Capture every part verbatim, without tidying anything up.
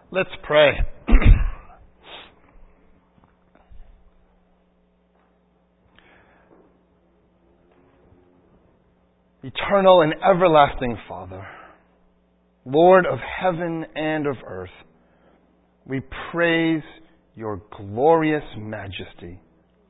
Let's pray. Eternal and everlasting Father, Lord of heaven and of earth, we praise your glorious majesty.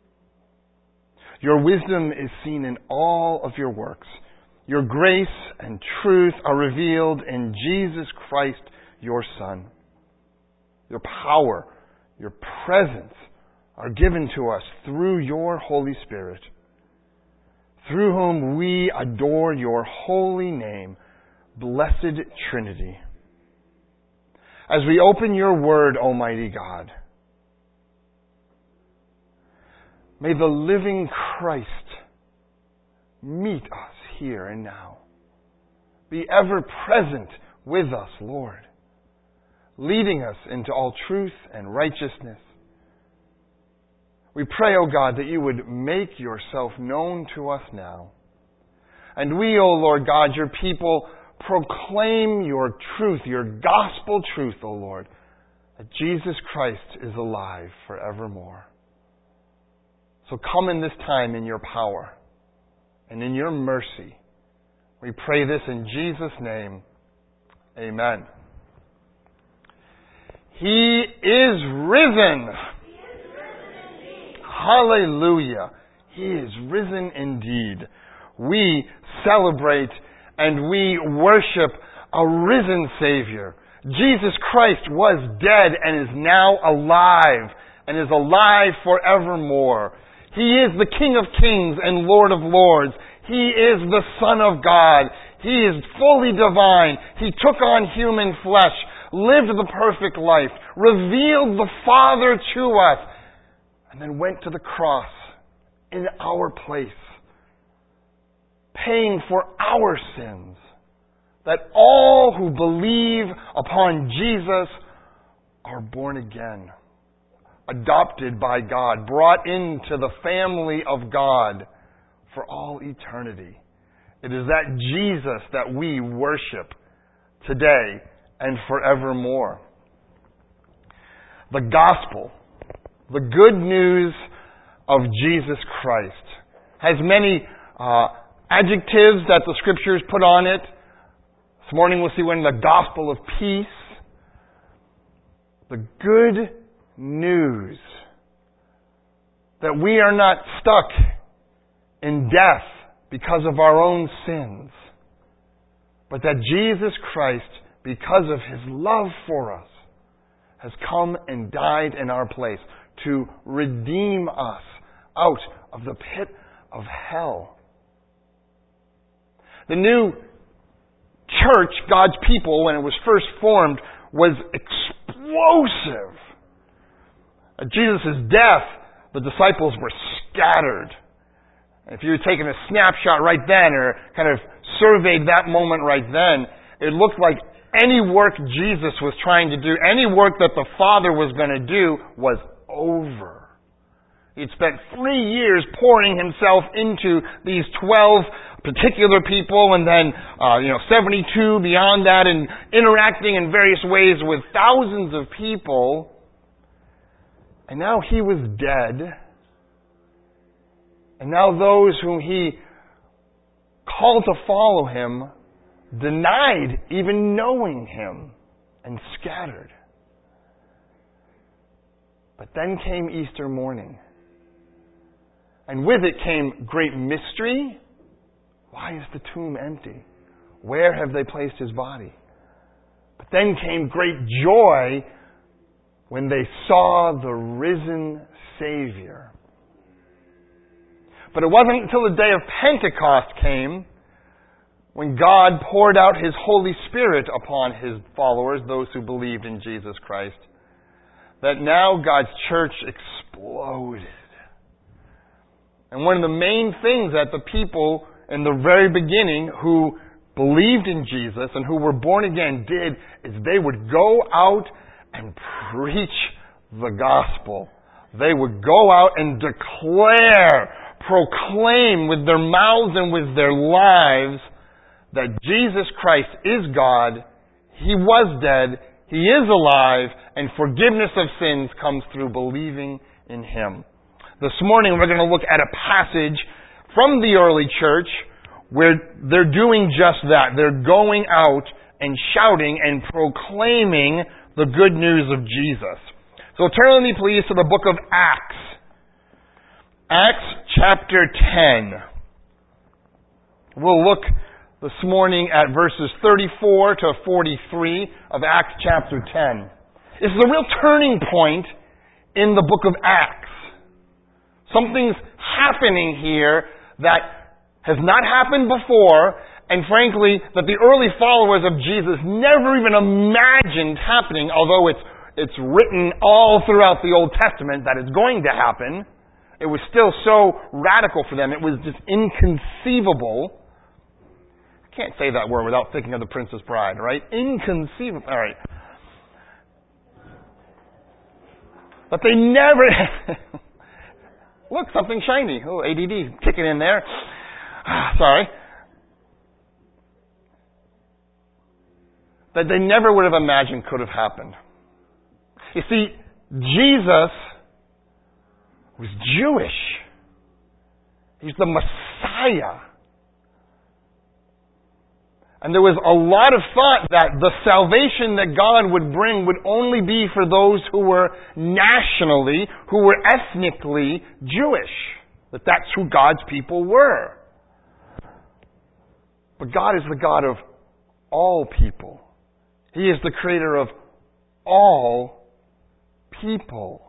Your wisdom is seen in all of your works. Your grace and truth are revealed in Jesus Christ, your Son. Your power, your presence are given to us through your Holy Spirit, through whom we adore your holy name, Blessed Trinity. As we open your word, Almighty God, may the living Christ meet us here and now. Be ever present with us, Lord, leading us into all truth and righteousness. We pray, O God, that you would make yourself known to us now. And we, O Lord God, your people, proclaim your truth, your gospel truth, O Lord, that Jesus Christ is alive forevermore. So come in this time in your power and in your mercy. We pray this in Jesus' name. Amen. He is risen. Hallelujah. He is risen indeed. We celebrate and we worship a risen Savior. Jesus Christ was dead and is now alive and is alive forevermore. He is the King of Kings and Lord of Lords. He is the Son of God. He is fully divine. He took on human flesh, lived the perfect life, revealed the Father to us, and then went to the cross in our place, paying for our sins, that all who believe upon Jesus are born again, adopted by God, brought into the family of God for all eternity. It is that Jesus that we worship today and forevermore. The gospel, the good news of Jesus Christ, has many uh, adjectives that the Scriptures put on it. This morning we'll see one, the gospel of peace. The good news that we are not stuck in death because of our own sins, but that Jesus Christ, because of His love for us, has come and died in our place to redeem us out of the pit of hell. The new church, God's people, when it was first formed, was explosive. At Jesus' death, the disciples were scattered. If you had taken a snapshot right then, or kind of surveyed that moment right then, it looked like any work Jesus was trying to do, any work that the Father was going to do, was over. He'd spent three years pouring Himself into these twelve particular people, and then uh, you know seventy-two beyond that, and interacting in various ways with thousands of people. And now He was dead. And now those whom He called to follow Him denied even knowing Him and scattered. But then came Easter morning. And with it came great mystery. Why is the tomb empty? Where have they placed His body? But then came great joy when they saw the risen Savior. But it wasn't until the day of Pentecost came, when God poured out His Holy Spirit upon His followers, those who believed in Jesus Christ, that now God's church exploded. And one of the main things that the people in the very beginning who believed in Jesus and who were born again did is they would go out and preach the gospel. They would go out and declare, proclaim with their mouths and with their lives that Jesus Christ is God, He was dead, He is alive, and forgiveness of sins comes through believing in Him. This morning we're going to look at a passage from the early church where they're doing just that. They're going out and shouting and proclaiming the good news of Jesus. So turn with me please to the book of Acts. Acts chapter ten. We'll look this morning at verses thirty-four to forty-three of Acts chapter ten. This is a real turning point in the book of Acts. Something's happening here that has not happened before, and frankly, that the early followers of Jesus never even imagined happening, although it's, it's written all throughout the Old Testament that it's going to happen. It was still so radical for them. It was just inconceivable. I can't say that word without thinking of The Princess Bride, right? Inconceivable. All right. But they never... Look, something shiny. Oh, A D D kicking in there. Sorry. That they never would have imagined could have happened. You see, Jesus was Jewish. He's the Messiah. And there was a lot of thought that the salvation that God would bring would only be for those who were nationally, who were ethnically Jewish. That that's who God's people were. But God is the God of all people. He is the creator of all people.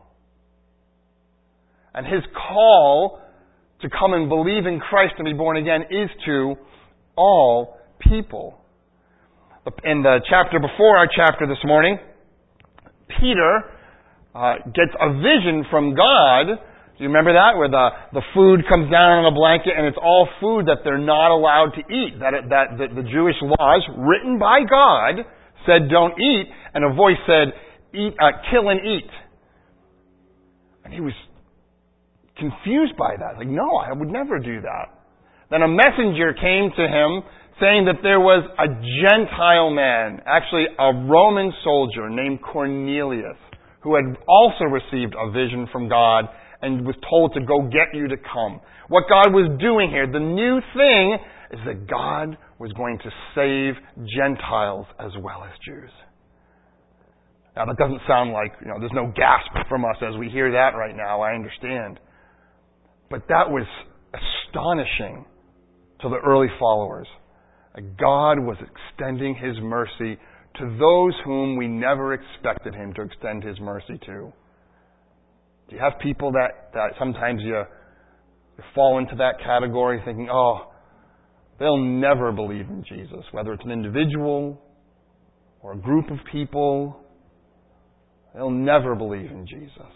And His call to come and believe in Christ and be born again is to all people. In the chapter before our chapter this morning, Peter uh, gets a vision from God. Do you remember that? Where the, the food comes down on a blanket and it's all food that they're not allowed to eat. That, it, that, that the Jewish laws, written by God, said don't eat, and a voice said, eat, uh, kill and eat. And he was confused by that. Like, no, I would never do that. Then a messenger came to him saying that there was a Gentile man, actually a Roman soldier named Cornelius, who had also received a vision from God and was told to go get you to come. What God was doing here, the new thing, is that God was going to save Gentiles as well as Jews. Now that doesn't sound like, you know, there's no gasp from us as we hear that right now, I understand. But that was astonishing to the early followers. God was extending His mercy to those whom we never expected Him to extend His mercy to. Do you have people that, that sometimes you, you fall into that category thinking, oh, they'll never believe in Jesus, whether it's an individual or a group of people, they'll never believe in Jesus.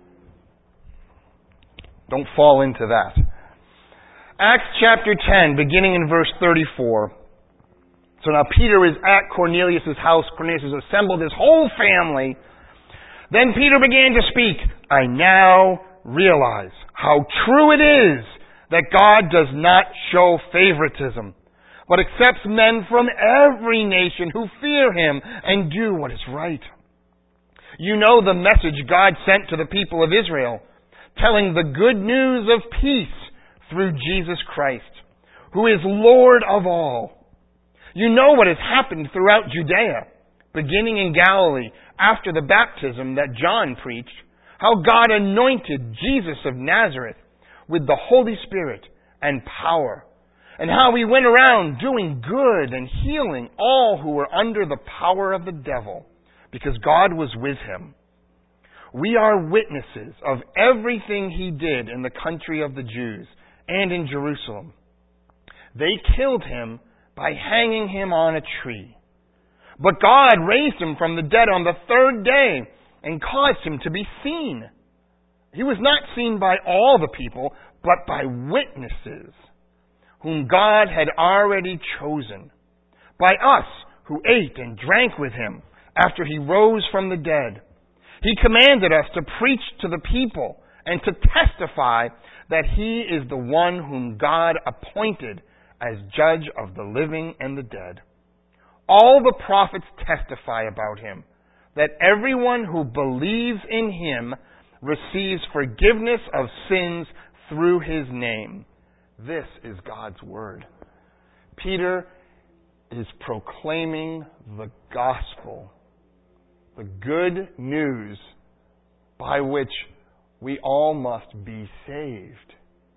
Don't fall into that. Acts chapter ten, beginning in verse thirty-four. So now Peter is at Cornelius' house. Cornelius has assembled his whole family. Then Peter began to speak. I now realize how true it is that God does not show favoritism, but accepts men from every nation who fear Him and do what is right. You know the message God sent to the people of Israel, telling the good news of peace through Jesus Christ, who is Lord of all. You know what has happened throughout Judea, beginning in Galilee, after the baptism that John preached, how God anointed Jesus of Nazareth with the Holy Spirit and power, and how He went around doing good and healing all who were under the power of the devil, because God was with Him. We are witnesses of everything He did in the country of the Jews and in Jerusalem. They killed Him by hanging Him on a tree. But God raised Him from the dead on the third day and caused Him to be seen. He was not seen by all the people, but by witnesses, whom God had already chosen, by us who ate and drank with Him after He rose from the dead. He commanded us to preach to the people and to testify that He is the one whom God appointed as judge of the living and the dead. All the prophets testify about Him, that everyone who believes in Him receives forgiveness of sins through His name. This is God's Word. Peter is proclaiming the gospel, the good news by which we all must be saved.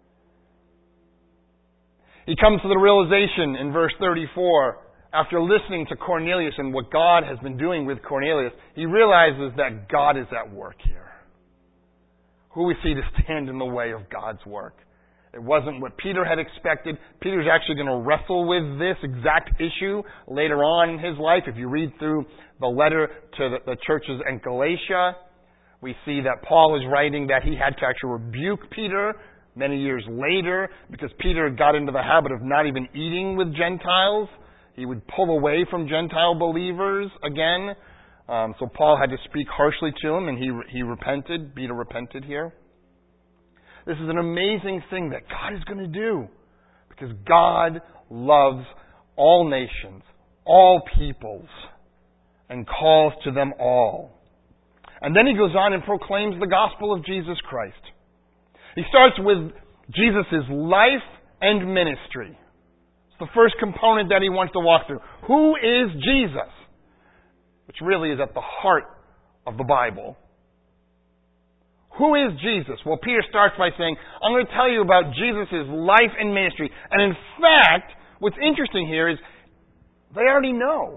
He comes to the realization in verse thirty-four, after listening to Cornelius and what God has been doing with Cornelius, he realizes that God is at work here. Who we see to stand in the way of God's work? It wasn't what Peter had expected. Peter's actually going to wrestle with this exact issue later on in his life. If you read through the letter to the, the churches in Galatia, we see that Paul is writing that he had to actually rebuke Peter many years later because Peter got into the habit of not even eating with Gentiles. He would pull away from Gentile believers again. Um, so Paul had to speak harshly to him, and he he repented. Peter repented here. This is an amazing thing that God is going to do because God loves all nations, all peoples, and calls to them all. And then he goes on and proclaims the gospel of Jesus Christ. He starts with Jesus' life and ministry. It's the first component that he wants to walk through. Who is Jesus? Which really is at the heart of the Bible. Who is Jesus? Well, Peter starts by saying, I'm going to tell you about Jesus' life and ministry. And in fact, what's interesting here is they already know.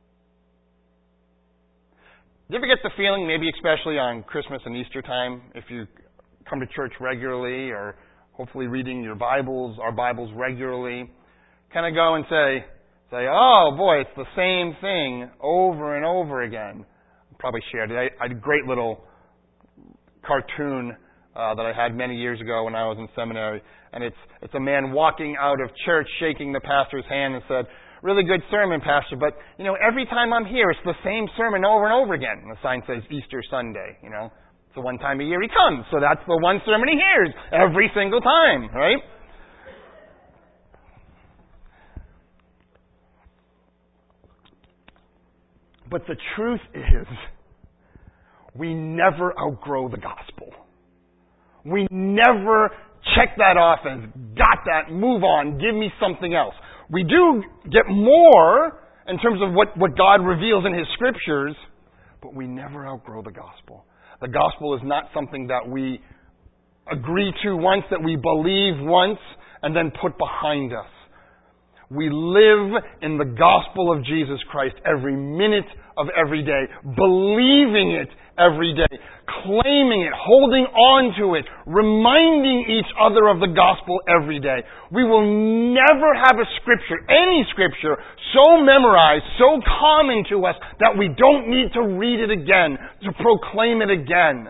Do you ever get the feeling, maybe especially on Christmas and Easter time, if you come to church regularly or hopefully reading your Bibles, our Bibles regularly, kind of go and say, say, oh boy, it's the same thing over and over again. I probably shared it. I, I had a great little cartoon uh, that I had many years ago when I was in seminary, and it's it's a man walking out of church shaking the pastor's hand and said, really good sermon, Pastor, but, you know, every time I'm here, it's the same sermon over and over again. And the sign says Easter Sunday, you know. It's the one time a year he comes, so that's the one sermon he hears every single time, right? But the truth is, we never outgrow the gospel. We never check that off as, got that, move on, give me something else. We do get more in terms of what, what God reveals in His Scriptures, but we never outgrow the gospel. The gospel is not something that we agree to once, that we believe once, and then put behind us. We live in the gospel of Jesus Christ every minute of every day, believing it every day, claiming it, holding on to it, reminding each other of the gospel every day. We will never have a scripture, any scripture, so memorized, so common to us that we don't need to read it again, to proclaim it again.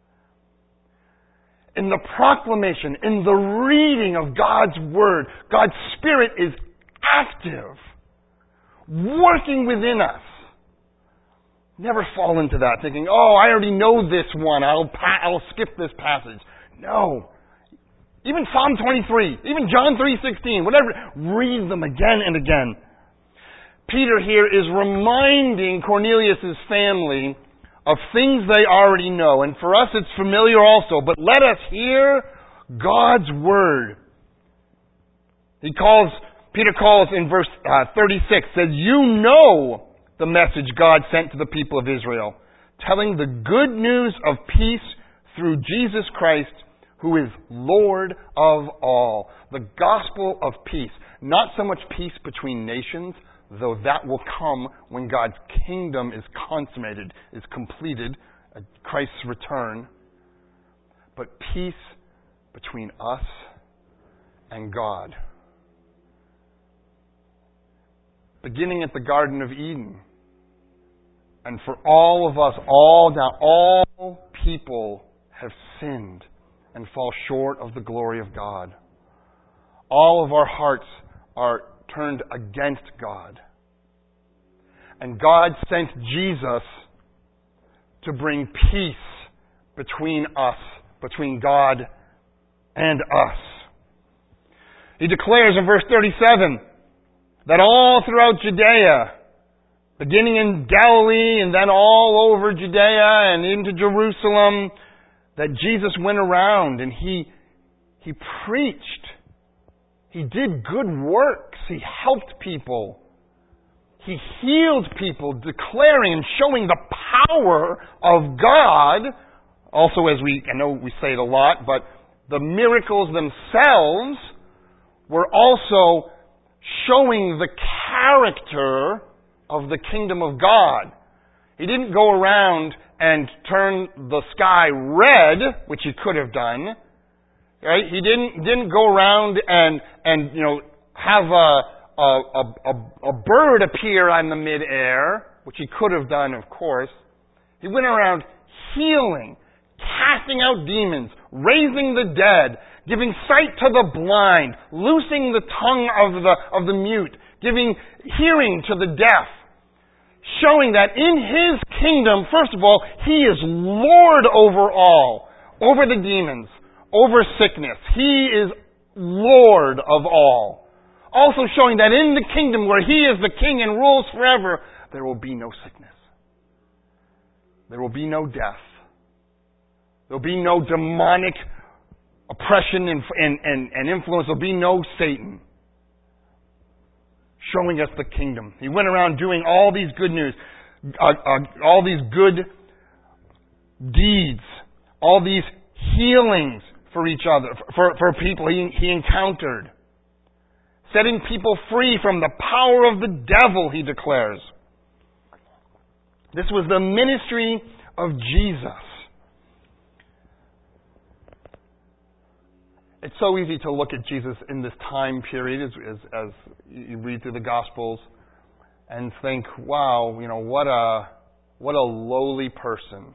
In the proclamation, in the reading of God's Word, God's Spirit is active, working within us. Never fall into that, thinking, oh, I already know this one, I'll pa- I'll skip this passage. No. Even Psalm twenty-three, even John three sixteen, whatever, read them again and again. Peter here is reminding Cornelius' family of things they already know. And for us it's familiar also, but let us hear God's Word. He calls, Peter calls in verse uh, thirty-six, says, you know the message God sent to the people of Israel, telling the good news of peace through Jesus Christ, who is Lord of all. The gospel of peace. Not so much peace between nations, though that will come when God's kingdom is consummated, is completed, at Christ's return, but peace between us and God. Beginning at the Garden of Eden. And for all of us, all now, all people have sinned and fall short of the glory of God. All of our hearts are turned against God. And God sent Jesus to bring peace between us, between God and us. He declares in verse thirty-seven that all throughout Judea, beginning in Galilee and then all over Judea and into Jerusalem, that Jesus went around and he, he preached. He did good works. He helped people. He healed people, declaring and showing the power of God. Also, as we, I know we say it a lot, but the miracles themselves were also showing the character of the kingdom of God. He didn't go around and turn the sky red, which he could have done. Right? He didn't didn't go around and and you know have a a a, a bird appear on the midair, which he could have done, of course. He went around healing, casting out demons, raising the dead, giving sight to the blind, loosing the tongue of the of the mute, giving hearing to the deaf, showing that in His kingdom, first of all, He is Lord over all, over the demons, over sickness. He is Lord of all. Also showing that in the kingdom where He is the King and rules forever, there will be no sickness. There will be no death. There will be no demonic oppression and, and, and, and influence. There will be no Satan. Showing us the kingdom. He went around doing all these good news, uh, uh, all these good deeds, all these healings for each other, for, for people he, he encountered. Setting people free from the power of the devil, he declares. This was the ministry of Jesus. It's so easy to look at Jesus in this time period as, as, as you read through the Gospels and think, wow, you know, what a what a lowly person.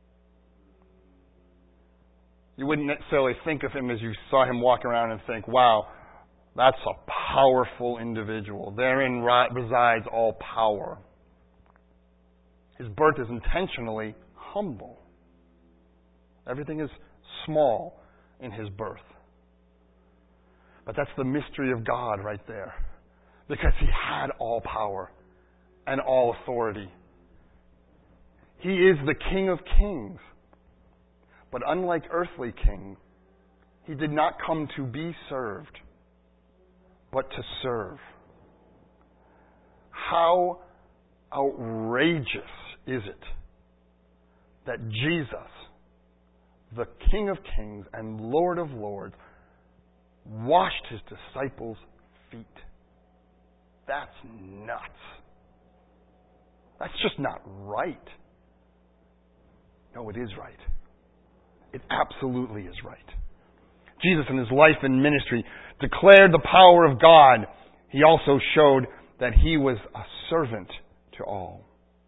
You wouldn't necessarily think of him as you saw him walk around and think, wow, that's a powerful individual. Therein resides all power. His birth is intentionally humble. Everything is small in His birth. But that's the mystery of God right there. Because He had all power and all authority. He is the King of Kings. But unlike earthly kings, He did not come to be served, but to serve. How outrageous is it that Jesus, the King of Kings and Lord of Lords, washed His disciples' feet? That's nuts. That's just not right. No, it is right. It absolutely is right. Jesus in His life and ministry declared the power of God. He also showed that He was a servant to all.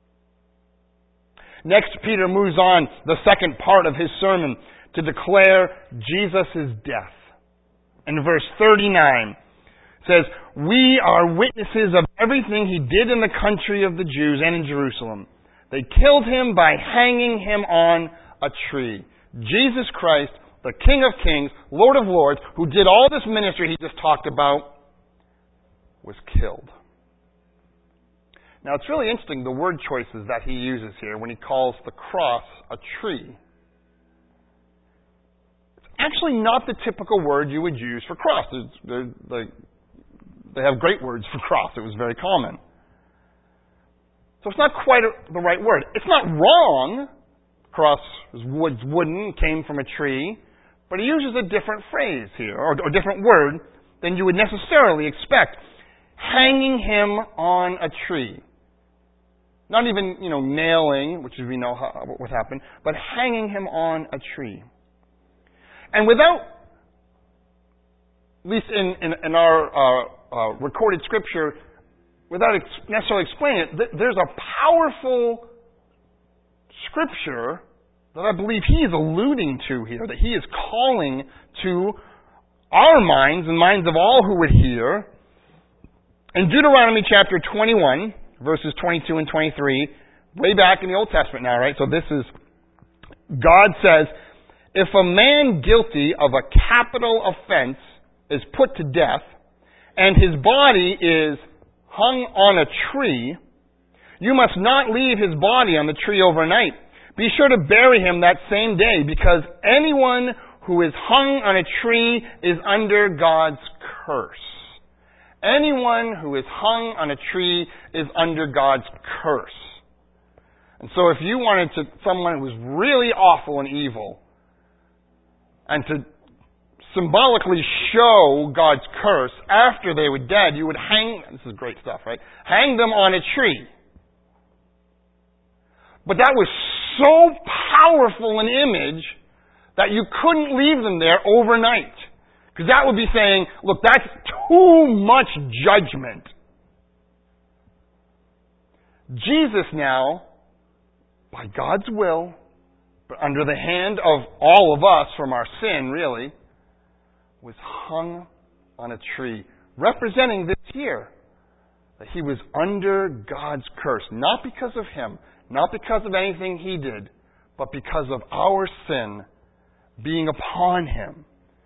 Next, Peter moves on, the second part of his sermon, to declare Jesus' death. In verse thirty-nine, it says, "We are witnesses of everything He did in the country of the Jews and in Jerusalem. They killed Him by hanging Him on a tree." Jesus Christ, the King of Kings, Lord of Lords, who did all this ministry He just talked about, was killed. Now, it's really interesting, the word choices that He uses here when He calls the cross a tree. Actually not the typical word you would use for cross. They're, they're, they have great words for cross. It was very common. So it's not quite a, the right word. It's not wrong. Cross was wood, wooden, came from a tree. But he uses a different phrase here, or a different word than you would necessarily expect. Hanging Him on a tree. Not even, you know, nailing, which we know how, what happened, but hanging Him on a tree. And without, at least in, in, in our uh, uh, recorded Scripture, without ex- necessarily explaining it, th- there's a powerful Scripture that I believe he is alluding to here, that he is calling to our minds and minds of all who would hear. In Deuteronomy chapter twenty-one, verses twenty-two and twenty-three, way back in the Old Testament now, right? So this is, God says, "If a man guilty of a capital offense is put to death, and his body is hung on a tree, you must not leave his body on the tree overnight. Be sure to bury him that same day, because anyone who is hung on a tree is under God's curse. Anyone who is hung on a tree is under God's curse. And so if you wanted to, someone who was really awful and evil, and to symbolically show God's curse after they were dead, you would hang, this is great stuff, right? Hang them on a tree. But that was so powerful an image that you couldn't leave them there overnight. Because that would be saying, look, that's too much judgment. Jesus now, by God's will, but under the hand of all of us from our sin, really, was hung on a tree, representing this here, that he was under God's curse, not because of him, not because of anything he did, but because of our sin being upon him.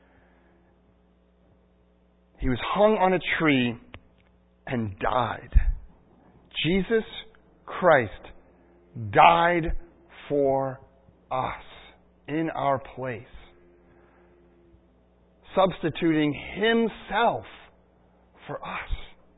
He was hung on a tree and died. Jesus Christ died for us in our place, substituting himself for us.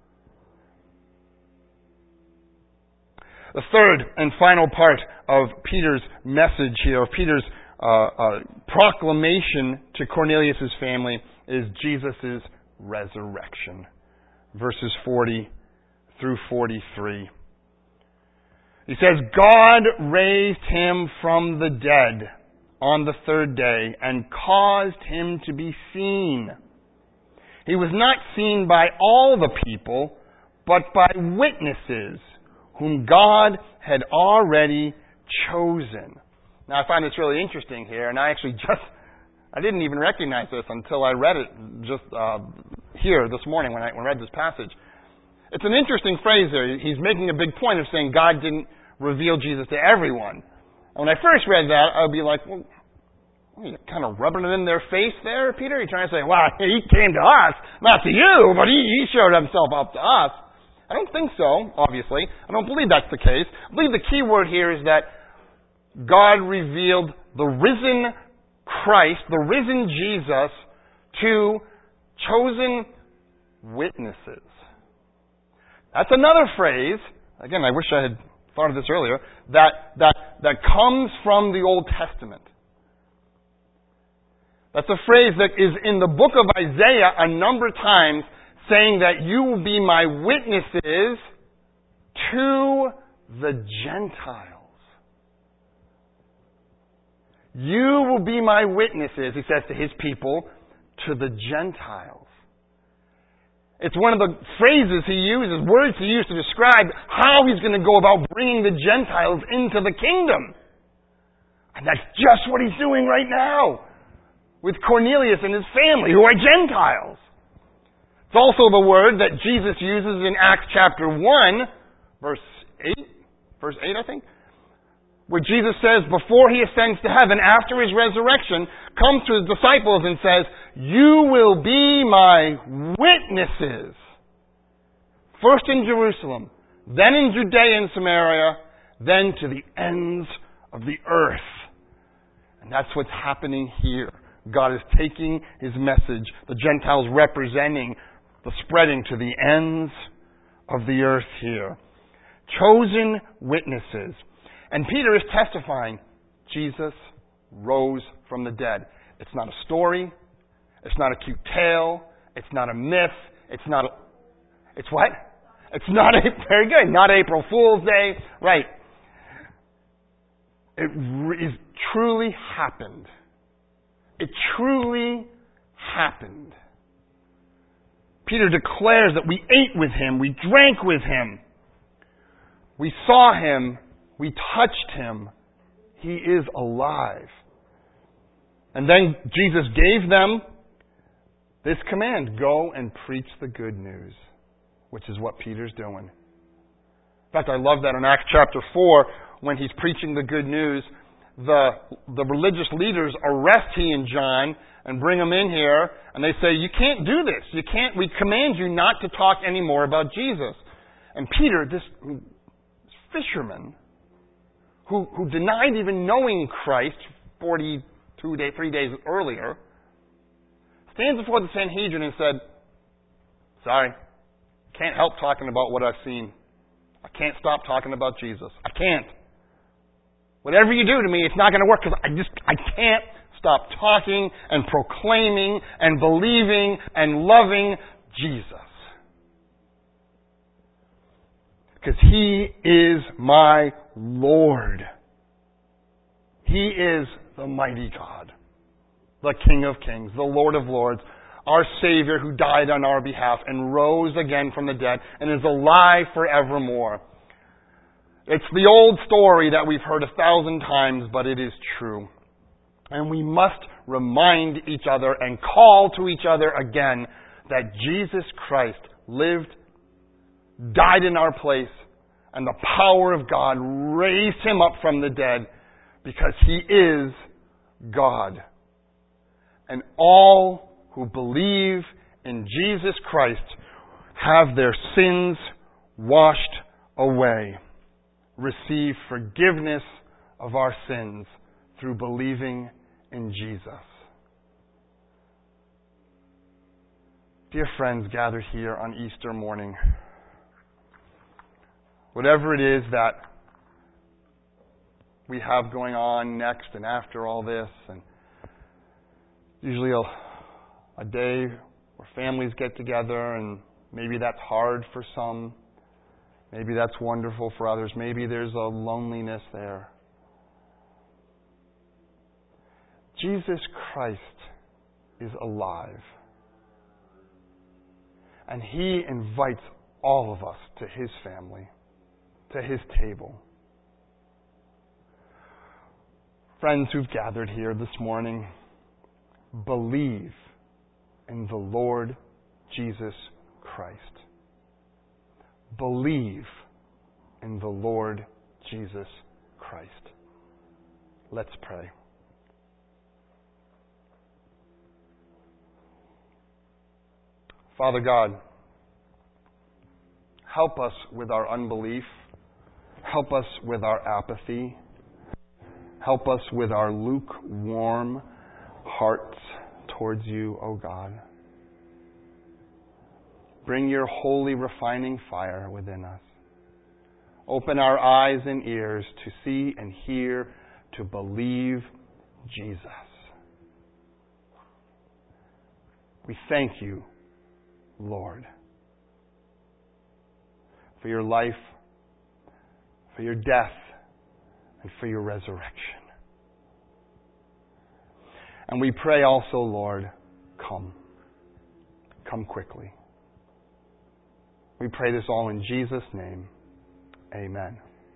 The third and final part of Peter's message here, of Peter's uh, uh, proclamation to Cornelius' family, is Jesus' resurrection. Verses forty through forty-three. He says, God raised him from the dead on the third day and caused him to be seen. He was not seen by all the people, but by witnesses whom God had already chosen. Now, I find this really interesting here, and I actually just, I didn't even recognize this until I read it just uh, here this morning when I, when I read this passage. It's an interesting phrase there. He's making a big point of saying God didn't reveal Jesus to everyone. And when I first read that, I would be like, well, you're kind of rubbing it in their face there, Peter? You're trying to say, well, he came to us, not to you, but he, he showed himself up to us. I don't think so, obviously. I don't believe that's the case. I believe the key word here is that God revealed the risen Christ, the risen Jesus, to chosen witnesses. That's another phrase, again, I wish I had thought of this earlier, that, that, that comes from the Old Testament. That's a phrase that is in the book of Isaiah a number of times, saying that you will be my witnesses to the Gentiles. You will be my witnesses, he says to his people, to the Gentiles. It's one of the phrases he uses, words he used to describe how he's going to go about bringing the Gentiles into the kingdom. And that's just what he's doing right now with Cornelius and his family, who are Gentiles. It's also the word that Jesus uses in Acts chapter one, verse eight, verse eight, I think, where Jesus says, before he ascends to heaven, after his resurrection, comes to his disciples and says, you will be my witnesses. First in Jerusalem, then in Judea and Samaria, then to the ends of the earth. And that's what's happening here. God is taking his message, the Gentiles representing the spreading to the ends of the earth here. Chosen witnesses. And Peter is testifying, Jesus rose from the dead. It's not a story. It's not a cute tale. It's not a myth. It's not a... It's what? It's not a... Very good. Not April Fool's Day. Right. It is truly happened. It truly happened. Peter declares that we ate with him. We drank with him. We saw him. We touched him. He is alive. And then Jesus gave them this command, go and preach the good news, which is what Peter's doing. In fact, I love that in Acts chapter four, when he's preaching the good news, the, the religious leaders arrest he and John and bring them in here, and they say, you can't do this. You can't, we command you not to talk anymore about Jesus. And Peter, this fisherman who, who denied even knowing Christ forty-two days, three days earlier, stands before the Sanhedrin and said, sorry, can't help talking about what I've seen. I can't stop talking about Jesus. I can't. Whatever you do to me, it's not going to work because I just, I can't stop talking and proclaiming and believing and loving Jesus. Because He is my Lord. He is the mighty God, the King of Kings, the Lord of Lords, our Savior who died on our behalf and rose again from the dead and is alive forevermore. It's the old story that we've heard a thousand times, but it is true. And we must remind each other and call to each other again that Jesus Christ lived, died in our place, and the power of God raised Him up from the dead because He is God. And all who believe in Jesus Christ have their sins washed away, receive forgiveness of our sins through believing in Jesus. Dear friends gathered here on Easter morning, whatever it is that we have going on next and after all this, and usually a, a day where families get together, and maybe that's hard for some, maybe that's wonderful for others, maybe there's a loneliness there. Jesus Christ is alive. And He invites all of us to His family, to His table. Friends who've gathered here this morning, believe in the Lord Jesus Christ. Believe in the Lord Jesus Christ. Let's pray. Father God, help us with our unbelief. Help us with our apathy. Help us with our lukewarm hearts towards You, O God. Bring Your holy refining fire within us. Open our eyes and ears to see and hear, to believe Jesus. We thank You, Lord, for Your life, for Your death, and for Your resurrection. And we pray also, Lord, come. Come quickly. We pray this all in Jesus' name. Amen.